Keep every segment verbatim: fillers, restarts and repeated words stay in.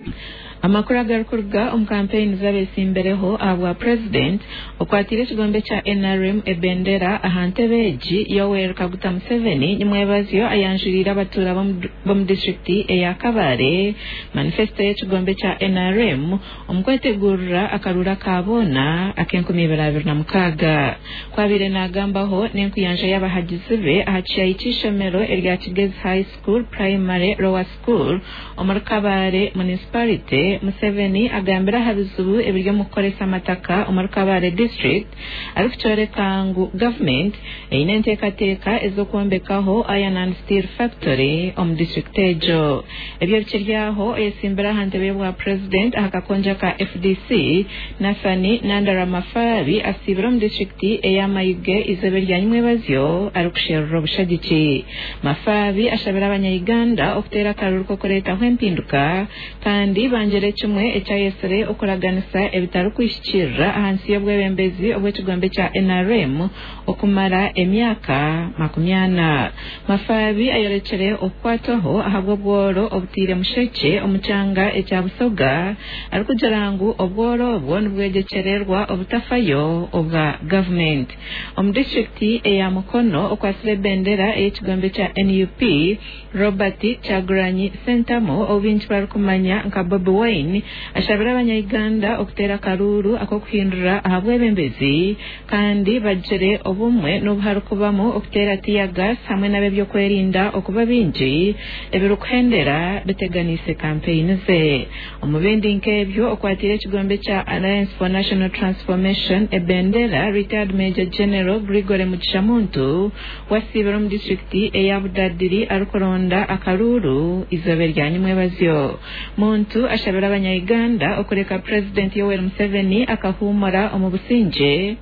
amakuru agarukurwa um campaign z'abesimbereho abwa president okwatire kigombe cha N R M ebendera ahantebeji Yoweri Kaguta Museveni nyumwebazyo ayanjirira abatura bo mu district eya Kabare manifesto y'ekigombe cha N R M omukwetegurira akarura kabona akenkumi abiri na mukaga kwabire nagambaho n'enkuyanja y'abahagizi be ahaciye ishomero erya Kigezi High School Primary Lower School omuri Kabare municipality Museveni agambira habizubu ebiryo mukoresa amataka omuri Kabare district arikuchoreka ngu government eyine enteekateeka ezokwombekaho iron and steel factory omu district ejo ebyo bikiryaho esimbira hantebe bwa president ahakakonja ka F D C Nathani Nandara Mafabi asibira mu district eya Mayuge izebe rya nyumwebazyo arikusherera obushagiki Mafabi ashabira abanya-Uganda okutera akaruru ko kuretaho empinduka kandi banjere kimwe ecyayesere okuraganisa ebitaro kwishikirira ahansi y'obwebembezi obw'ekigombe kya N R M okumara emyaka makumyana Mafabi ayorekere okwataho ahabwo bworo obutire musheke omucyanga ekya Busoga arikugirangu obworo obwo nibwegekererwa obutafayo obwa government omu district eya Mukono okwasire bendera ey'ekigombe kya N U P Robert Kyagulanyi Sentamu obinchi barikumanya nka Bobi Wine ashabira abanya-Uganda okutera karuru akokuhindura ahabwebembezi kandi bagire obumwe n'obuharukubamo okutera tiya gas hamwe nabe byo kwerinda okuba bingi ebirukuhendera biteganise campaign ze omubindi nkebyo okwatire ekigombe kya Alliance for National Transformation ebendera retired Major General Gregory Mugishamuntu wasibira mu district eya Budadiri arukoronda akaruru izobe rya nyumwebazyo muntu ashabira abanya-Uganda okureka president Yoweri Museveni akahumura omu businje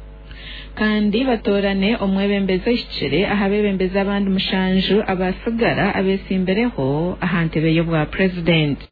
kandi batorane omwebembeza ishikire ahabebembeza abandi mushanju abasigara abesimbereho ahantebe y'obwa president